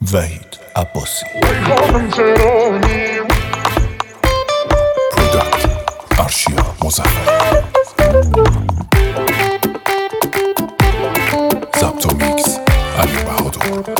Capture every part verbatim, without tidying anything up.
وحید عباسی خانم تهرانی پروداکت آرشیا مظفر ضبط و میکس علی بهادر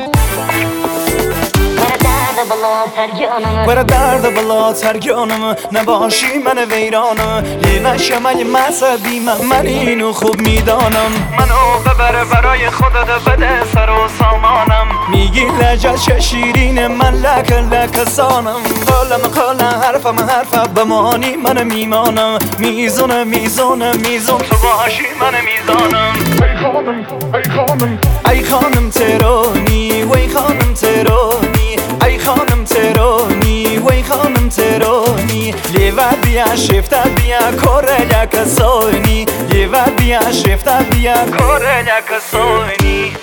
بر درد بالاتر گانم نباشی من ویرانم لیوش من مذهبی من من اینو خوب میدانم منو ببر برای خودت بده سر و سامانم میگی لجش شیرین من لک لک سانم قلم قلم حرفم حرف بمانی من میمانم میزونه میزونه میزون تو باشی من میزانم ای خانم ای خانم ای خانم تهرانی وی خانم تهرانی ای خانم تهرانی وی خانم تهرانی لیوت بیا شفته بیا کره لکسانی لیوت بیا شفته بیا کره لکسانی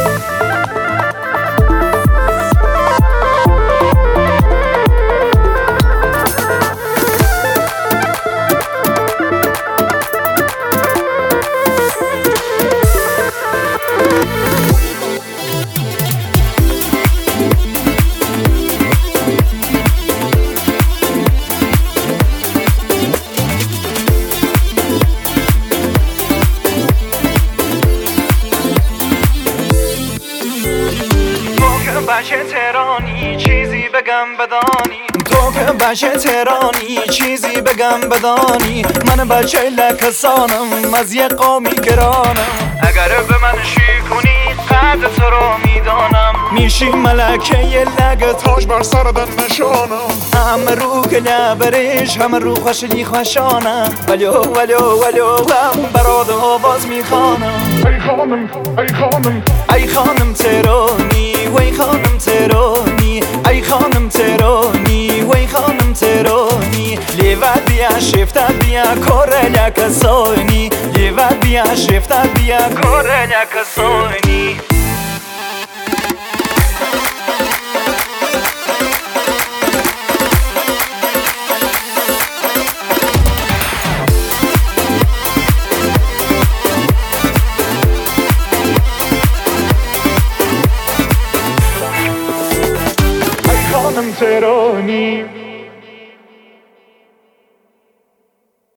بشه تهرانی چیزی بگم بدانی تو که بشه تهرانی چیزی بگم بدانی من بچه لکسانم از یه قومی گرانم اگر به من شی کنی قدر تو رو میدانم میشی ملکه یه لگ تاج بر سردن نشانم همه رو که لبرش همه رو خوشلی خوشانم ولو ولو ولو هم براد آواز میخوانم ای خانم ای خانم ای خانم تهرانی وی خانم تهرانی ای خانم تهرانی وی خانم تهرانی لیوت بیا شفته بیا کره لکسانی لیوت بیا شفته بیا کره لکسانی خانم تهرانی